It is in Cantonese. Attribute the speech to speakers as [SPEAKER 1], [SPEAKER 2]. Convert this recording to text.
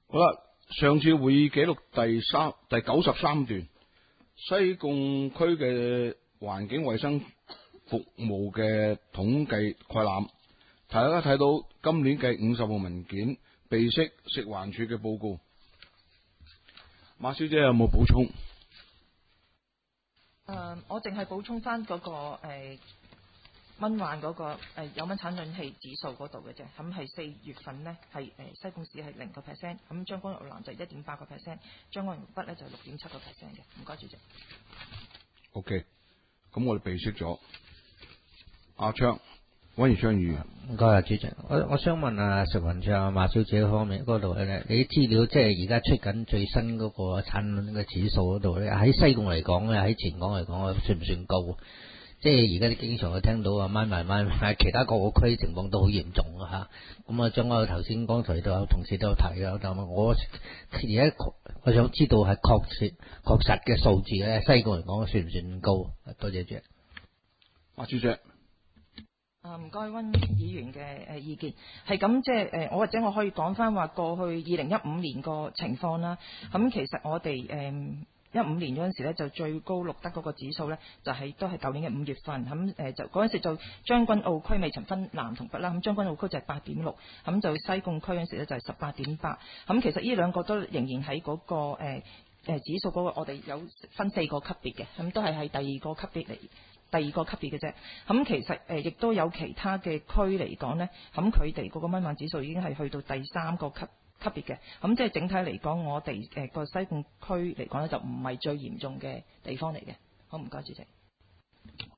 [SPEAKER 1] 好啦，上次會議記錄第93段，西貢區嘅環境衛生服務嘅統計概覽，大家睇到今年計50號文件備悉食環署嘅報告。馬小姐有冇補充？
[SPEAKER 2] 我淨係補充翻嗰個蚊患嗰個有蚊產卵器指數嗰度嘅啫。咁係4月份呢，係西貢市係0%，咁將軍澳南就1.8%，將軍澳北呢就6.7%嘅。唔該，主席。
[SPEAKER 1] OK， 咁我哋備悉咗。阿昌，溫宜昌議員。
[SPEAKER 3] 唔該啊，主席。我想問食環署馬小姐方面嗰度咧，你啲資料即係而家出緊最新嗰個產卵嘅指數嗰度咧，喺西貢嚟講咧，喺前港嚟講算唔算高？即係而家你經常會聽到掹埋，其他各個區情況都好嚴重啊嚇。咁將我頭先剛才都有同事都有提啊，但係我而家我想知道係確實嘅數字咧，西貢嚟講算唔算高？多謝主席。
[SPEAKER 1] 主席。
[SPEAKER 2] 唔該，溫議員嘅意見係咁，即係我或者我可以講翻話過去2015年個情況啦。咁其實我哋15年嗰陣時咧，就最高錄得嗰個指數咧，就係都係舊年嘅5月份。咁就嗰陣時就將軍澳區未曾分南同北啦。咁將軍澳區就係8.6，咁就西貢區嗰陣時咧就係18.8。咁其實呢兩個都仍然喺嗰個指數嗰個，我哋有分4個級別嘅，咁都係喺第二個級別嘅啫。咁其實亦都有其他嘅區嚟講呢，咁佢哋嗰個蚊患指數已經係去到第3個級別嘅。咁即係整體嚟講，我哋個西貢區嚟講呢，就唔係最嚴重嘅地方嚟嘅。好，唔該主席。